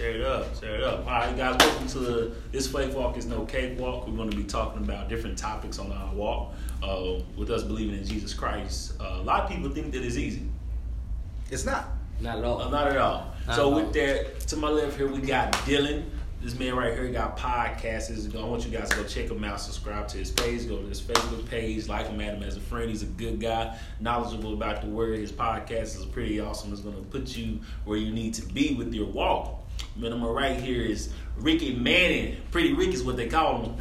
Straight up. All right, guys, welcome to This Faith Walk is No Cakewalk. We're going to be talking about different topics on our walk with us believing in Jesus Christ. A lot of people think that it's easy. It's not. Not at all. Not at all. So with that, to my left here, we got Dylan. This man right here got podcasts. I want you guys to go check him out. Subscribe to his page. Go to his Facebook page. Like him, add him as a friend. He's a good guy, knowledgeable about the word. His podcast is pretty awesome. It's going to put you where you need to be with your walk. Man, on my right here is Ricky Manning. Pretty Rick is what they call him.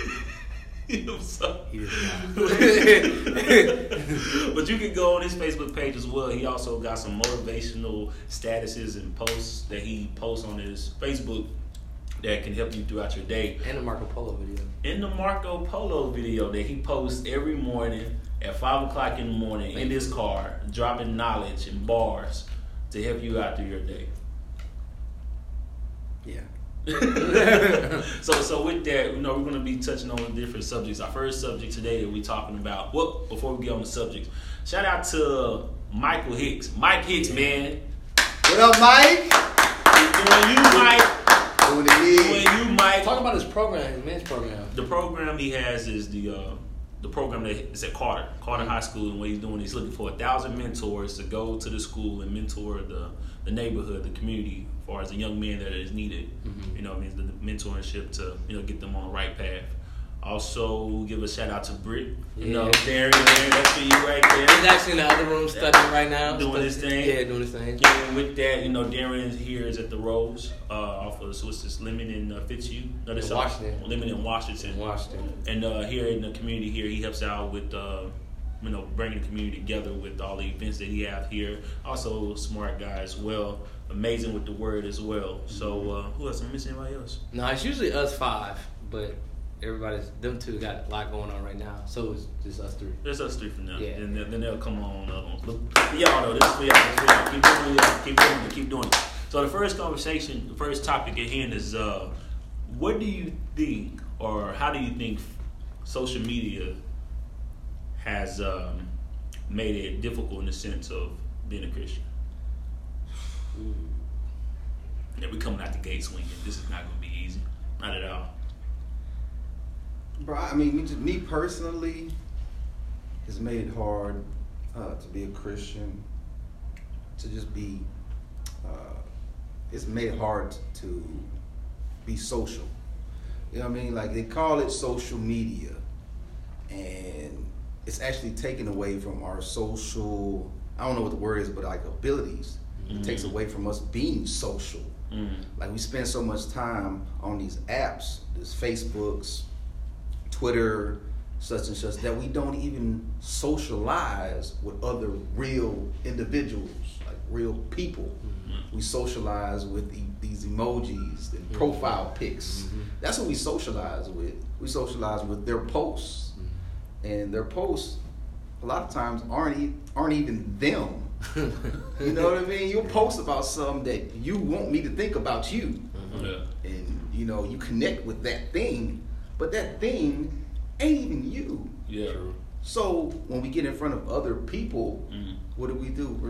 But you can go on his Facebook page as well. He also got some motivational statuses and posts that he posts on his Facebook that can help you throughout your day. And the Marco Polo video. In the Marco Polo video that he posts every morning at 5 o'clock in the morning in his car, dropping knowledge and bars to help you out through your day. Yeah. So with that, we're going to be touching on different subjects. Our first subject today that we're talking about, well, before we get on the subject, shout out to Michael Hicks. Mike Hicks, man. What up, Mike? Doing you, Mike. Doing it, you, Mike. Talk about his program, his men's program. The program he has is the program that is at Carter High School, and what he's doing, he's looking for 1,000 mentors to go to the school and mentor the neighborhood, the community, as far as the young men that is needed. Mm-hmm. You know, it means the mentorship to get them on the right path. Also, give a shout out to Britt. You know, Darren, that's for you right there. He's actually in the other room studying right now. Doing his thing. Yeah, doing his thing. Yeah, and with that, Darren here is at the Rose off of Swiss Lemon in Fitzhugh. No, this Washington. Lemon in Washington. And here in the community here, he helps out with bringing the community together with all the events that he has here. Also, smart guy as well. Amazing with the word as well. So, who else? Am I missing anybody else? No, it's usually us five, but them two got a lot going on right now. So it's just us three. There's us three for now. Yeah. And then they'll come on. Y'all know, this is for y'all. Keep doing it. So the first topic at hand is, what do you think, or how do you think social media has made it difficult in the sense of being a Christian? Yeah, we're coming out the gate swinging. This is not going to be easy. Not at all. Bro, I mean, me personally, it's made it hard to be a Christian, to just be, it's made it hard to be social. You know what I mean? Like, they call it social media, and it's actually taken away from our social, I don't know what the word is, but like abilities. Mm-hmm. It takes away from us being social. Mm-hmm. Like, we spend so much time on these apps, these Facebooks, Twitter, such and such, that we don't even socialize with other real individuals, like real people. Mm-hmm. We socialize with these emojis and profile pics. Mm-hmm. That's what we socialize with. We socialize with their posts. Mm-hmm. And their posts, a lot of times, aren't even them. You know what I mean? You'll post about something that you want me to think about you. Mm-hmm. Yeah. And, you connect with that thing. But that thing ain't even you. Yeah. So when we get in front of other people, what do? We're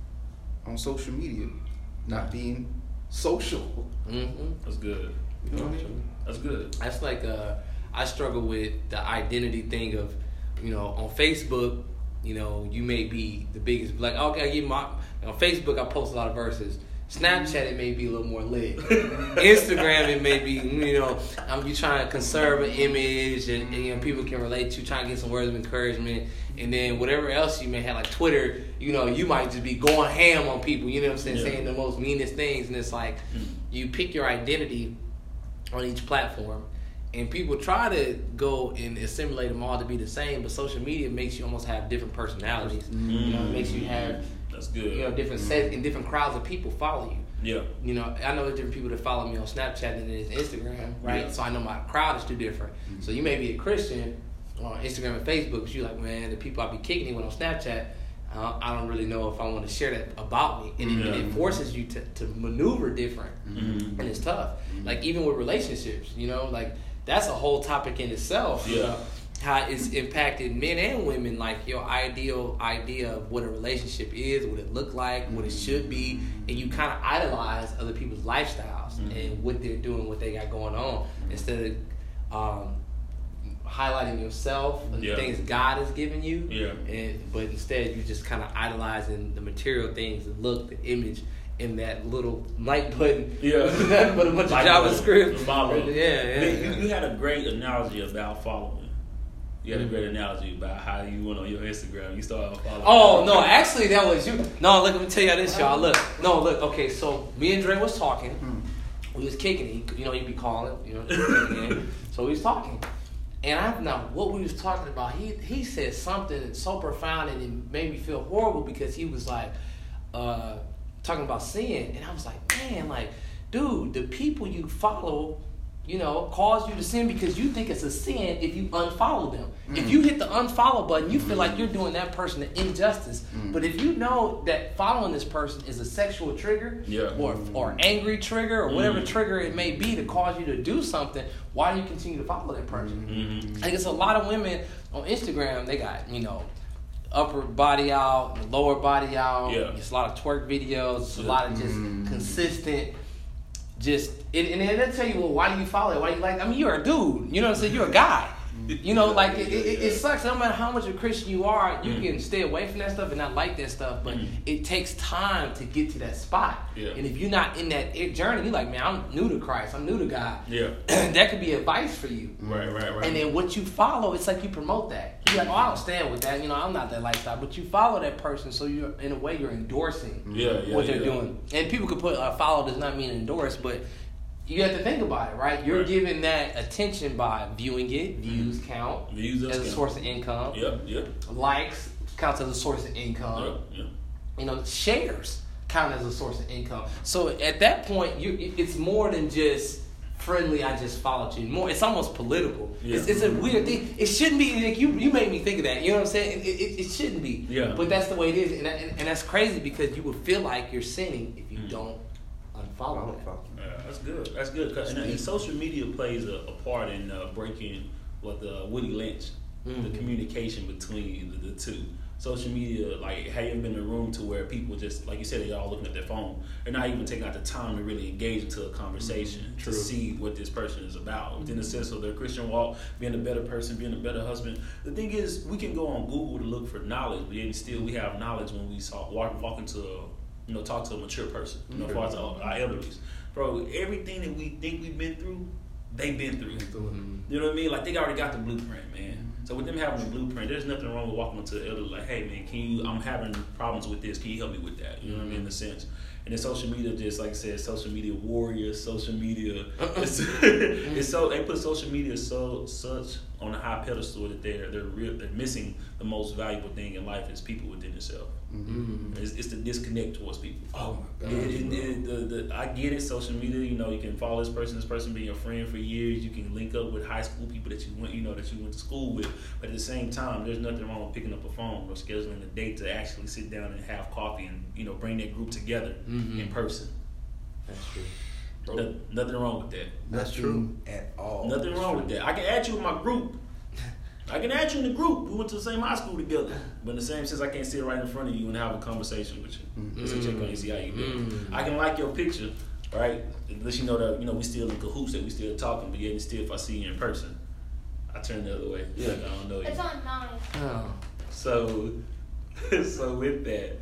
on social media, not being social. Mm-hmm. That's good. You know what I mean? That's good. That's like I struggle with the identity thing of, on Facebook, you may be the biggest. Like, okay, I give on Facebook, I post a lot of verses. Snapchat, it may be a little more lit. Instagram, it may be, you trying to conserve an image and people can relate to, trying to get some words of encouragement. And then whatever else you may have, like Twitter, you might just be going ham on people, saying the most meanest things. And it's like, you pick your identity on each platform. And people try to go and assimilate them all to be the same, but social media makes you almost have different personalities. It makes you have... That's good. Different sets and different crowds of people follow you. Yeah. I know there's different people that follow me on Snapchat than it is Instagram, right? Yeah. So I know my crowd is too different. Mm-hmm. So you may be a Christian on Instagram and Facebook, but you're like, man, the people I be kicking it with on Snapchat, I don't really know if I want to share that about me. And it forces you to maneuver different. Mm-hmm. And it's tough. Mm-hmm. Like, even with relationships, like, that's a whole topic in itself. Yeah. How it's impacted men and women, like your ideal idea of what a relationship is, what it look like, what it should be, and you kind of idolize other people's lifestyles. and what they're doing, what they got going on, instead of highlighting yourself and the things God has given you. But instead you just kind of idolizing the material things, the look, the image, in that little like button. Nothing but a bunch of JavaScript. You had a great analogy about following. You had a great analogy about how you went on your Instagram. You started following. Oh, no, actually, that was you. No, look, let me tell you this, y'all. Look. Okay, so me and Dre was talking. We was kicking it. He'd be calling, So we was talking. And what we was talking about, he said something so profound and it made me feel horrible because he was like, talking about sin. And I was like, man, like, dude, the people you follow, cause you to sin because you think it's a sin if you unfollow them. If you hit the unfollow button, you feel like you're doing that person an injustice. But if you know that following this person is a sexual trigger or angry trigger or whatever trigger it may be to cause you to do something, why do you continue to follow that person? I guess a lot of women on Instagram, they got, upper body out, lower body out. It's a lot of twerk videos. It's a lot of just consistent. And then they'll tell you, well, why do you follow it? Why you like? I mean, you're a dude. You know what I'm saying? You're a guy. Like it sucks. No matter how much of a Christian you are, you can stay away from that stuff and not like that stuff. But it takes time to get to that spot. And if you're not in that journey, you're like, man, I'm new to Christ. I'm new to God. That could be advice for you. Right. And then what you follow, it's like you promote that. You're like, oh, I don't stand with that. I'm not that lifestyle. But you follow that person, so you're in a way you're endorsing what they're doing. And people could put follow does not mean endorse, but you have to think about it, right? You're giving that attention by viewing it. Views count as a source of income. Likes counts as a source of income. Shares count as a source of income. So at that point, it's more than just friendly. I just followed you. More, it's almost political. It's a weird thing. It shouldn't be. Like, you made me think of that. You know what I'm saying? It shouldn't be. But that's the way it is, and that's crazy because you would feel like you're sinning if you don't unfollow that. That's good. And social media plays a part in breaking Woody Lynch, the communication between the two. Social media, like, have you ever been in a room to where people just, like you said, they're all looking at their phone. They're not even taking out the time to really engage into a conversation to see what this person is about. Within the sense of their Christian walk, being a better person, being a better husband. The thing is, we can go on Google to look for knowledge, but yet still we have knowledge when we walk into talk to a mature person, as far as our elderlies. Bro, everything that we think we've been through, they've been through. You know what I mean? Like, they already got the blueprint, man. So with them having the blueprint, there's nothing wrong with walking up to the elder like, hey, man, I'm having problems with this. Can you help me with that? You know what I mean? In a sense. And then social media, just like I said, social media warriors, social media. It's so they put social media such on a high pedestal that they're missing the most valuable thing in life is people within themselves. It's the disconnect towards people. Oh my God! I get it. Social media, you can follow this person being your friend for years. You can link up with high school people that you went to school with. But at the same time, there's nothing wrong with picking up a phone or scheduling a date to actually sit down and have coffee and bring that group together in person. That's true. Nothing wrong with that. That's true at all. Nothing wrong with that. I can add you in my group. I can add you in the group. We went to the same high school together. But in the same sense, I can't sit right in front of you and have a conversation with you. Just to check on you, see how you doing. I can like your picture, right? Unless you know that we still in cahoots, that we still talking. But yet still, if I see you in person, I turn the other way. Like, I don't know you. It's on 9. Oh. So with that,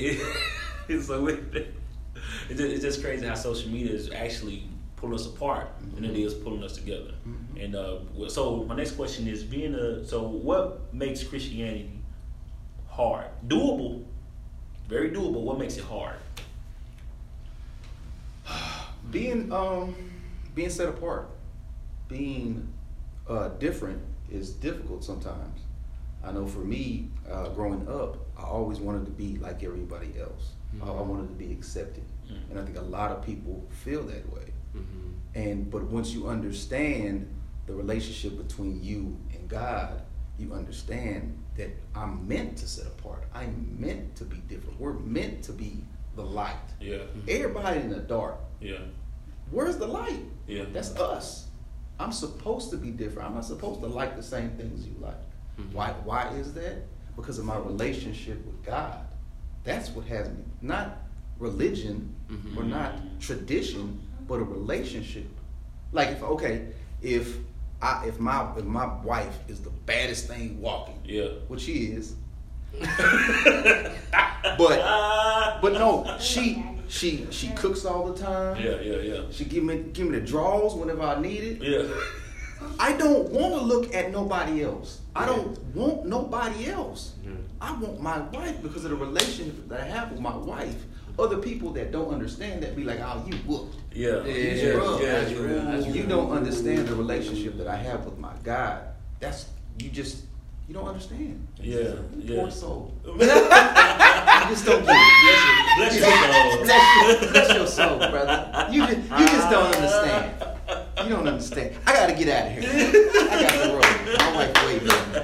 it's just crazy how social media is actually pulling us apart than it is pulling us together. And so my next question is so what makes Christianity hard? Doable, very doable. What makes it hard? Being set apart, being different is difficult sometimes. I know for me, growing up, I always wanted to be like everybody else. I wanted to be accepted. And I think a lot of people feel that way. But once you understand the relationship between you and God, you understand that I'm meant to set apart. I'm meant to be different. We're meant to be the light. Everybody in the dark. Where's the light? That's us. I'm supposed to be different. I'm not supposed to like the same things you like. Why is that? Because of my relationship with God. That's what has me. Not religion or not tradition. but a relationship. Like if my wife is the baddest thing walking, which she is, but no, she cooks all the time. Yeah. She give me the draws whenever I need it. Yeah. I don't want to look at nobody else. I don't want nobody else. I want my wife because of the relationship that I have with my wife. Other people that don't understand that be like, oh, you whooped. Yeah. You don't understand the relationship that I have with my God. You don't understand. Yeah. Poor soul. You just don't get it. Bless your soul, brother. You just don't understand. You don't understand. I gotta get out of here. I got to roll. My wife waiting.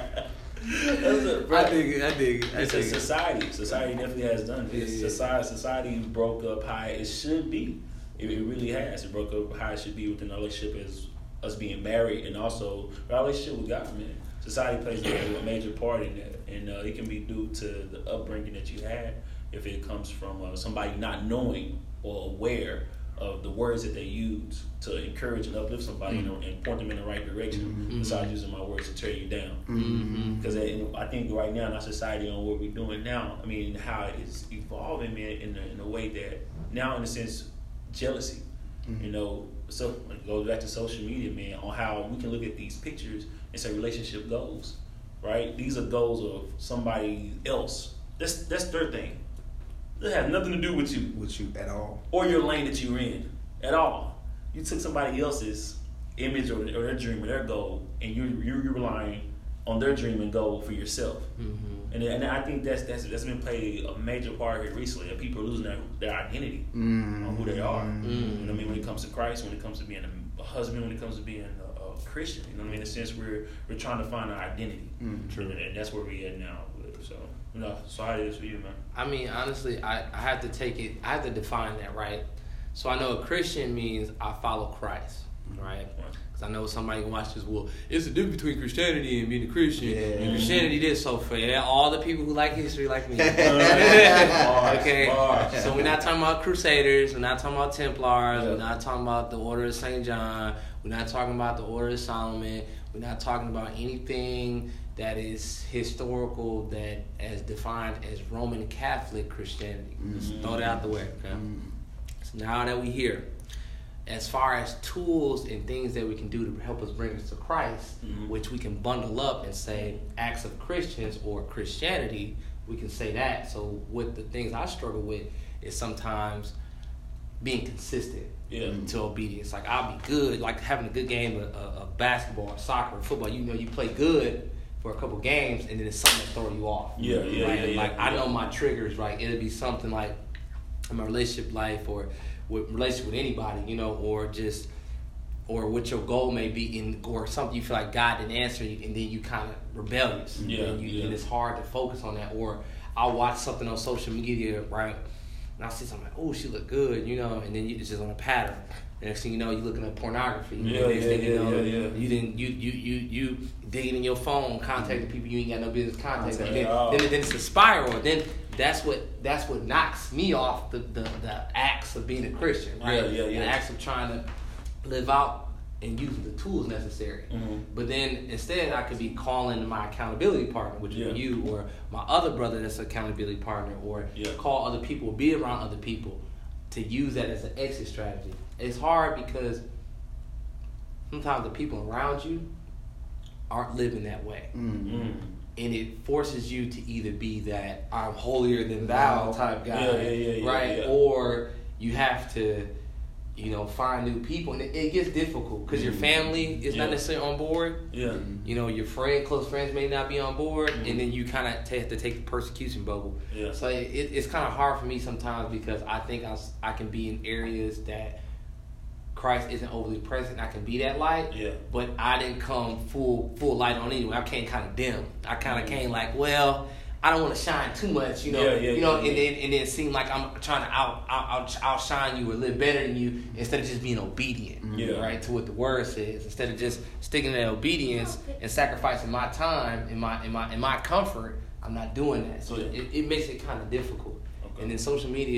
I dig it. It's a society. Society definitely has done it. Society broke up how it should be. It really has. It broke up how it should be within a relationship as us being married, and also our relationship with God, man. Society plays a major part in that, and it can be due to the upbringing that you had. If it comes from somebody not knowing or aware of the words that they use to encourage and uplift somebody and point them in the right direction, besides using my words to tear you down. Because I think right now in our society, on what we're doing now, I mean, how it's evolving, man, in a way that now, in a sense, jealousy. You know, so it goes back to social media, man, on how we can look at these pictures and say relationship goals, right? These are goals of somebody else. That's their thing. It has nothing to do with you at all, or your lane that you're in at all. You took somebody else's image or their dream or their goal, and you're relying on their dream and goal for yourself. And I think that's been played a major part here recently. That people are losing their identity on who they are. You know what I mean? When it comes to Christ, when it comes to being a husband, when it comes to being a Christian. You know what I mean? In a sense, we're trying to find our identity. True. And that's where we're at now. So, so how it is for you, man? I mean, honestly, I have to take it. I have to define that, right? So I know a Christian means I follow Christ, right? Because I know somebody can watch this. Well, it's the difference between Christianity and being a Christian. And Christianity this so fair. All the people who like history like me. Okay. So we're not talking about Crusaders. We're not talking about Templars. We're not talking about the Order of St. John. We're not talking about the Order of Solomon. We're not talking about anything that is historical, that as defined as Roman Catholic Christianity. Let's throw that out the way. Okay? So now that we're here, as far as tools and things that we can do to help us bring us to Christ, which we can bundle up and say acts of Christians or Christianity, we can say that. So with the things I struggle with is sometimes being consistent to obedience. Like I'll be good, like having a good game of basketball or soccer or football. You know, you play good for a couple games and then it's something that throw you off. I know my triggers, right? It'll be something like in my relationship life or with relationship with anybody, you know, or what your goal may be or something you feel like God didn't answer you, and then you kind of rebellious. And it's hard to focus on that. Or I'll watch something on social media, right? And I'll see something like, oh, she look good, you know, and then it's just on a pattern. And next thing you know, you're looking at pornography. You digging in your phone, contacting people you ain't got no business contacting. Then it's a spiral. Then that's what knocks me off the acts of being a Christian, right? The acts of trying to live out and using the tools necessary. But then instead, I could be calling my accountability partner, which is you, or my other brother that's an accountability partner, or call other people, be around other people, to use that as an exit strategy. It's hard because sometimes the people around you aren't living that way. And it forces you to either be that I'm holier than thou type guy, right? Or you have to, you know, find new people. And it gets difficult because your family is not necessarily on board. You know, your close friends may not be on board. And then you kind of have to take the persecution bubble. So it's kind of hard for me sometimes because I think I can be in areas that Christ isn't overly present. I can be that light, but I didn't come full light on anyway. I came kind of dim. I kind of came like, well, I don't want to shine too much, you know. And then it seemed like I'm trying to outshine you or live better than you instead of just being obedient, right, to what the word says. Instead of just sticking to that obedience and sacrificing my time and my comfort, I'm not doing that. So it makes it kind of difficult. And then social media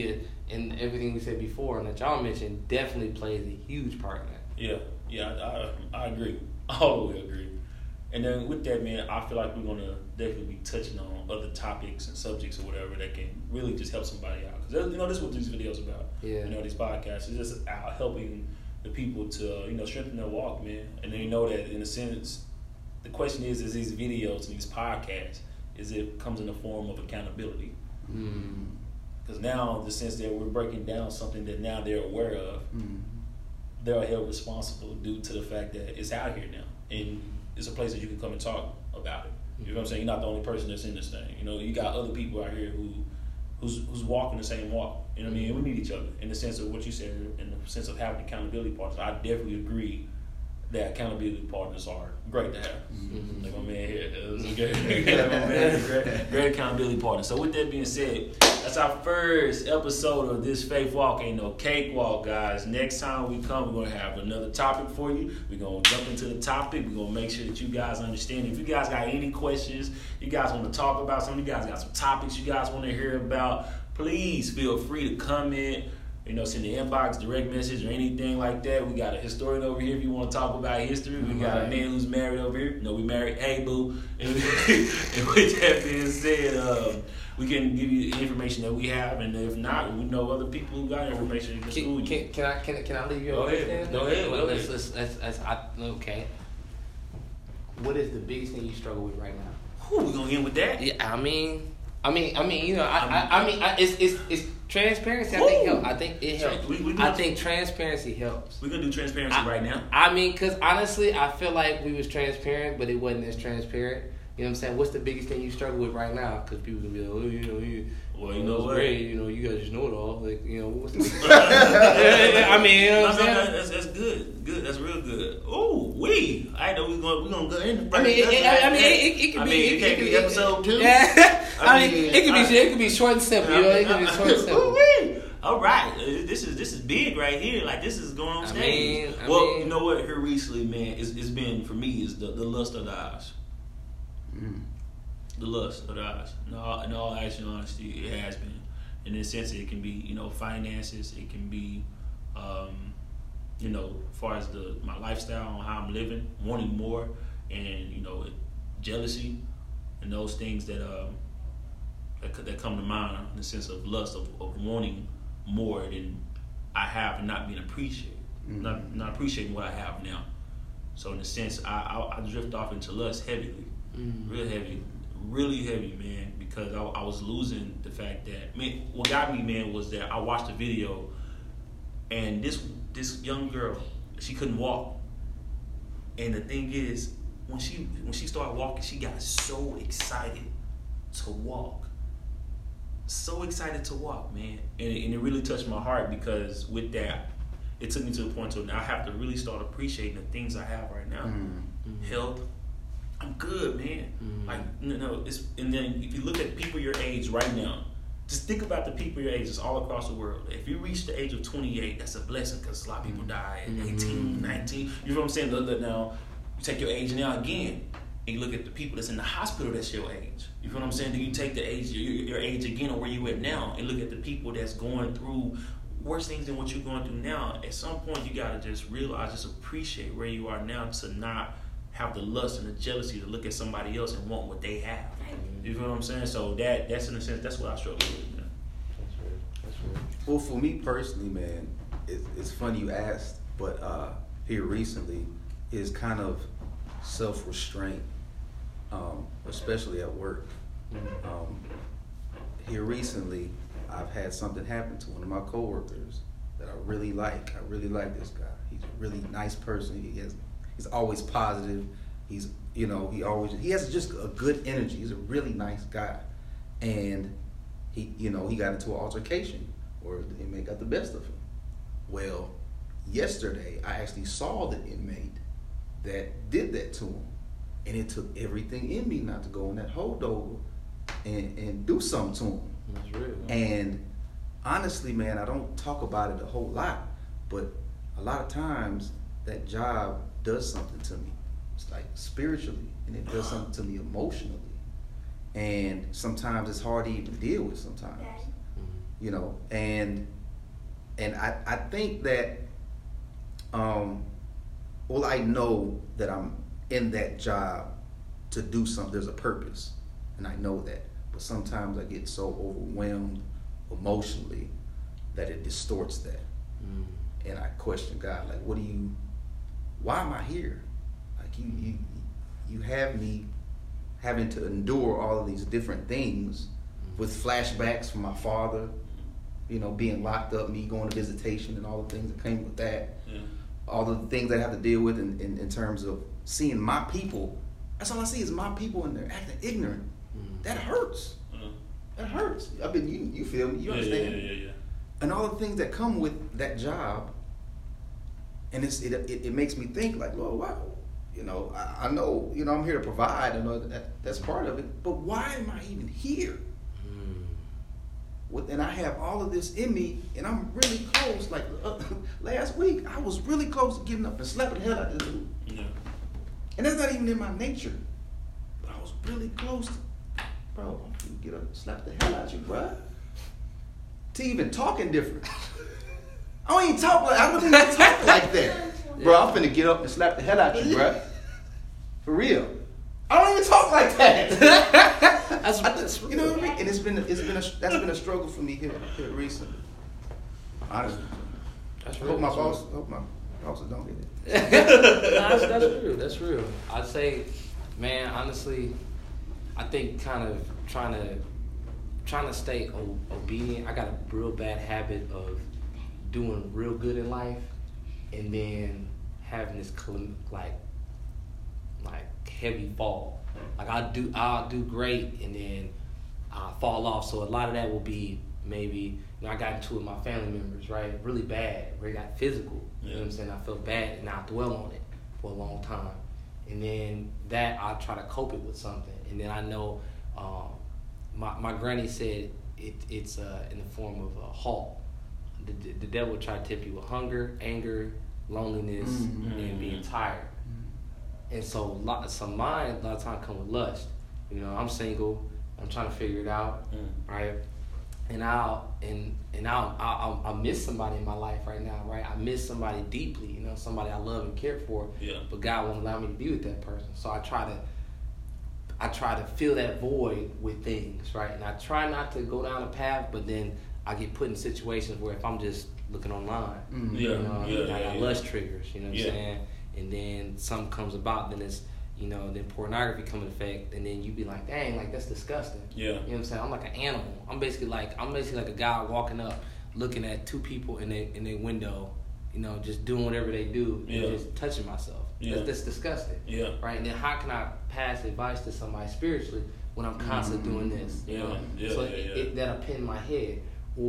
and everything we said before and that y'all mentioned definitely plays a huge part in that. Yeah, I agree. I always agree. And then with that, man, I feel like we're going to definitely be touching on other topics and subjects or whatever that can really just help somebody out. Because, this is what these videos are about. Yeah. These podcasts. It's just out helping the people to, strengthen their walk, man. And then that, in a sense, the question is these videos and these podcasts, it comes in the form of accountability. Because now, the sense that we're breaking down something that now they're aware of, they're held responsible due to the fact that it's out here now. And it's a place that you can come and talk about it. You know what I'm saying? You're not the only person that's in this thing. You got other people out here who's walking the same walk. You know what I mean? And we need each other in the sense of what you said, in the sense of having accountability partners. I definitely agree that accountability partners are great to have. Like my man here, great accountability partner. So with that being said, that's our first episode of this Faith Walk. Ain't no cakewalk, guys. Next time we come, we're gonna have another topic for you. We're gonna jump into the topic. We're gonna make sure that you guys understand. If you guys got any questions, you guys want to talk about something, you guys got some topics you guys want to hear about, please feel free to comment. Send the inbox, direct message, or anything like that. We got a historian over here if you want to talk about history. We got a man who's married over here. We married. Hey, boo. And with that being said, we can give you the information that we have, and if not, we know other people who got information. Can I leave you? Go ahead. Well, let's okay. What is the biggest thing you struggle with right now? We gonna end with that? Yeah, I mean, it's transparency. I think helps. I think it helps. I think transparency helps. We're gonna do transparency right now. Because honestly, I feel like we was transparent, but it wasn't as transparent. You know what I'm saying? What's the biggest thing you struggle with right now? Because people gonna be like, what? Great, you guys just know it all. Like, what's the biggest that's good. Good. That's real good. I know we're gonna go in. It could be. It can't be episode 2. Yeah. It could be short and simple. It could be short and simple. All right, this is big right here. Like, this is going on stage. You know what? Here recently, man, it's been for me is the lust of the eyes. The lust of the eyes. In all actual honesty, it has been. In this sense, it can be finances. It can be as far as my lifestyle and how I'm living, wanting more, and jealousy, and those things that come to mind in the sense of lust of wanting more than I have and not being appreciated, not appreciating what I have now. So in a sense, I drift off into lust heavily, really heavy, man, because I was losing the fact that, man, what got me, man, was that I watched a video, and this young girl, she couldn't walk, and the thing is, when she started walking, she got so excited to walk. So excited to walk, man. And it really touched my heart, because with that, it took me to a point where now I have to really start appreciating the things I have right now. Health, I'm good, man. Like, and then if you look at people your age right now, just think about the people your age. It's all across the world. If you reach the age of 28, that's a blessing, because a lot of people die at 18, 19. You know what I'm saying? Now, you take your age now again, and you look at the people that's in the hospital that's your age. You feel what I'm saying? Then you take the age, your age again, or where you at now, and look at the people that's going through worse things than what you're going through now. At some point, you gotta just realize, just appreciate where you are now, to not have the lust and the jealousy to look at somebody else and want what they have. You feel what I'm saying? So that's in a sense, that's what I struggle with, man. That's real. Well, for me personally, man, it's funny you asked, but here recently is kind of self-restraint, especially at work. Here recently, I've had something happen to one of my coworkers that I really like. I really like this guy. He's a really nice person. He's always positive. He has just a good energy. He's a really nice guy. And he got into an altercation where the inmate got the best of him. Well, yesterday I actually saw the inmate that did that to him. And it took everything in me not to go in that holdover and do something to him. That's real. And honestly, man, I don't talk about it a whole lot, but a lot of times that job does something to me. It's like spiritually, and it does something to me emotionally. And sometimes it's hard to even deal with sometimes. And And I think that, well, I know that I'm in that job to do something. There's a purpose, and I know that. But sometimes I get so overwhelmed emotionally that it distorts that. And I question God, like, why am I here? Like, you have me having to endure all of these different things with flashbacks from my father, you know, being locked up, me going to visitation and all the things that came with that. Yeah. All the things I have to deal with in terms of seeing my people. That's all I see is my people, and they're acting ignorant. That hurts. That hurts. I mean, you feel me? You understand? Yeah. And all the things that come with that job, and it makes me think like, Lord, wow, you know, I know, you know, I'm here to provide. I know that's part of it. But why am I even here? And I have all of this in me, and I'm really close. Like last week, I was really close to getting up and slapping the hell out of this dude. Yeah. And that's not even in my nature. But I was really close to, bro, I'm gonna get up and slap the hell out of you, bro. To even talking different. I don't even talk like that. Bro, I'm finna get up and slap the hell out of you, bro. For real. I don't even talk like that. That's you know what I mean? And that's been a struggle for me here recently. Honestly. That's real. I hope my bosses don't get it. That's real. I'd say, man, honestly, I think kind of trying to stay obedient. I got a real bad habit of doing real good in life and then having this like heavy fall. Like I'll do great and then I'll fall off. So a lot of that will be maybe, you know, I got into it with my family members, right? Really bad, where it got physical. You know what I'm saying? I felt bad and I dwell on it for a long time. And then that I'll try to cope it with something. And then I know my granny said it's in the form of a halt. The devil will try to tempt you with hunger, anger, loneliness, and being tired. And so mine a lot of times come with lust. You know, I'm single, I'm trying to figure it out, right? And I'll miss somebody in my life right now, right? I miss somebody deeply, you know, somebody I love and care for. Yeah. But God won't allow me to be with that person. So I try to fill that void with things, right? And I try not to go down a path, but then I get put in situations where if I'm just looking online, I got lust triggers, you know what I'm saying? And then something comes about, then it's, you know, then pornography come into effect, and then you be like, dang, like that's disgusting. Yeah. You know what I'm saying? I'm like an animal. I'm basically like a guy walking up, looking at two people in their window, you know, just doing whatever they do, and just touching myself. Yeah. That's disgusting. Yeah. Right? And then how can I pass advice to somebody spiritually when I'm constantly doing this? You know? So that'll pin my head.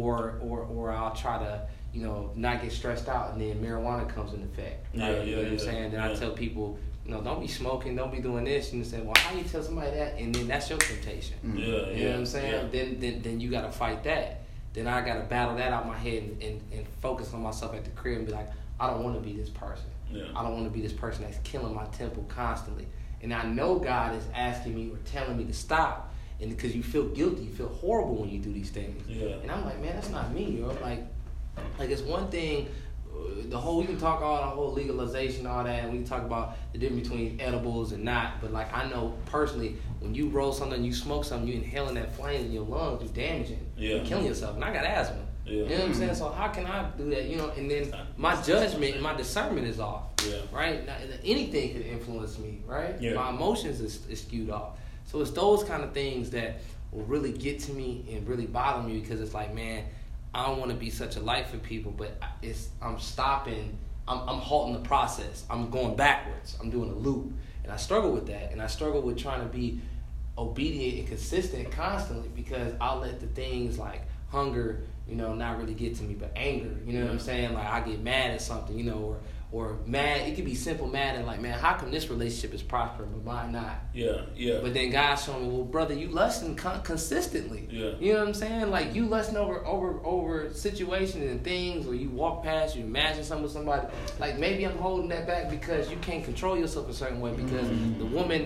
Or I'll try to, you know, not get stressed out, and then marijuana comes into effect. Right? You know what I'm saying? Then I tell people, you know, don't be smoking, don't be doing this. And you say, well, how you tell somebody that? And then that's your temptation. You know what I'm saying? Then you got to fight that. Then I got to battle that out my head and focus on myself at the crib and be like, I don't want to be this person. Yeah. I don't want to be this person that's killing my temple constantly. And I know God is asking me or telling me to stop. And because you feel guilty, you feel horrible when you do these things. Yeah. And I'm like, man, that's not me, yo. Like it's one thing, we can talk all the whole legalization, all that, and we can talk about the difference between edibles and not. But like I know personally, when you roll something, you smoke something, you inhaling that flame in your lungs, you're damaging, you're killing yourself. And I got asthma. Yeah. You know what I'm saying? So how can I do that? You know, and then my judgment and my discernment is off. Yeah. Right? Now, anything could influence me, right? Yeah. My emotions is skewed off. So it's those kind of things that will really get to me and really bother me, because it's like, man, I don't want to be such a light for people, but I'm stopping, I'm halting the process. I'm going backwards. I'm doing a loop. And I struggle with that. And I struggle with trying to be obedient and consistent constantly, because I'll let the things like hunger, you know, not really get to me, but anger, you know what I'm saying? Like I get mad at something, you know, or mad. It could be simple mad and like, man, how come this relationship is prospering but mine not? Yeah. But then God's showing me, well, brother, you lusting consistently. Yeah. You know what I'm saying? Like you lusting over situations and things, or you walk past, you imagine something with somebody. Like maybe I'm holding that back because you can't control yourself a certain way, because the woman that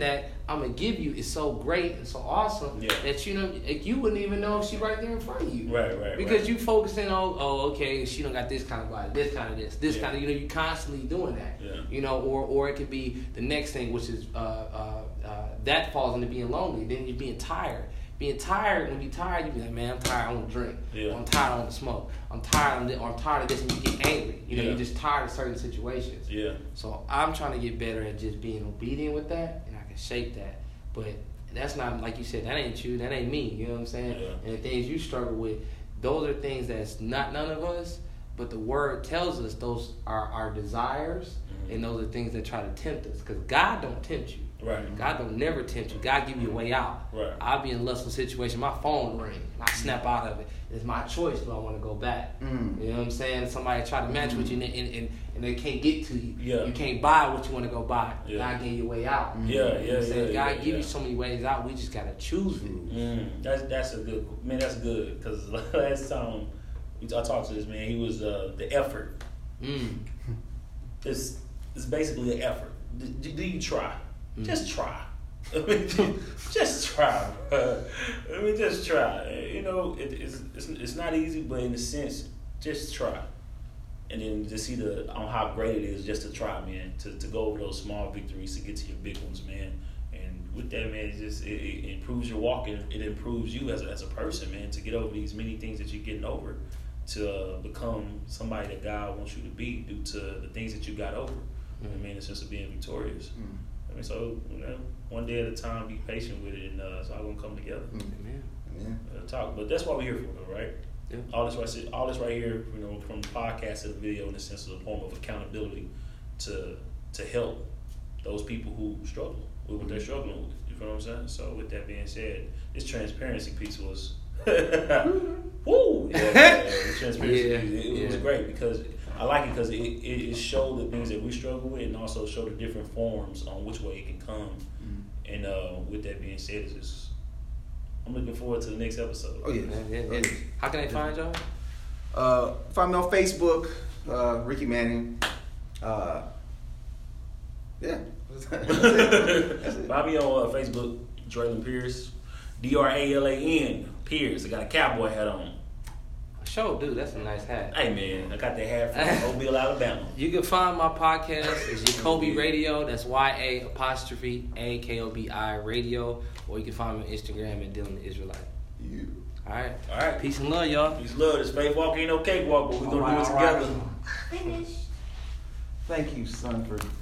I'm gonna give you is so great and so awesome that you wouldn't even know if she right there in front of you. Right. Because you focusing on, okay, she don't got this kind of body, this kind of this kind of, you constantly doing that. Yeah. Or it could be the next thing, which is that falls into being lonely. Then you're being tired. Being tired, when you're tired, you be like, man, I'm tired, I want to drink. Yeah. I'm tired, I want to smoke. I'm tired of this, and you get angry. You're just tired of certain situations. Yeah. So I'm trying to get better at just being obedient with that, and I can shape that. But that's not, like you said, that ain't you, that ain't me. You know what I'm saying? Yeah. And the things you struggle with, those are things that's not none of us, but the word tells us those are our desires, and those are things that try to tempt us. Because God don't tempt you. Right. God don't never tempt you. God give you a way out. Right. I'll be in a lustful situation, my phone ring, and I snap out of it. It's my choice, do I want to go back? You know what I'm saying? Somebody try to match with you and they can't get to you. Yeah. You can't buy what you want to go buy. Yeah. God gave you a way out. Yeah, You know what I'm saying? God give yeah. you so many ways out. We just gotta choose it. That's a good, man. That's good, because last time I talked to this man, he was the effort. It's basically an effort. Do you try? Just try. I mean, just try. I mean, just try. You know, it's not easy, but in a sense, just try. And then to see on how great it is just to try, man. To go over those small victories to get to your big ones, man. And with that, man, it improves your walk, and it improves you as a person, man. To get over these many things that you're getting over, to become somebody that God wants you to be due to the things that you got over. I mean, it's just being victorious. I mean, so, one day at a time, be patient with it, and it's all gonna come together. Amen. Talk, but that's what we're here for, though, right? Yeah. All this right here, from the podcast to the video, in the sense of a form of accountability to help those people who struggle with what they're struggling with. You know what I'm saying? So, with that being said, this transparency piece was, woo! The transparency, it was great, because I like it because it showed the things that we struggle with, and also show the different forms on which way it can come. And with that being said, I'm looking forward to the next episode. Oh yeah. How can they find y'all? Find me on Facebook, Ricky Manning. Yeah. That's it. Find me on Facebook, Draylon Pierce, Dralan Pierce. I got a cowboy hat on. Sure, dude, that's a nice hat. Hey man, I got that hat from Mobile, Alabama. You can find my podcast as Jacoby Radio. That's YA_AKOBI Radio. Or you can find me on Instagram at Dylan the Israelite. All right. Peace and love, y'all. Peace and love. This faith walk ain't no cakewalk, but we're going to do it together. Thank you, son, for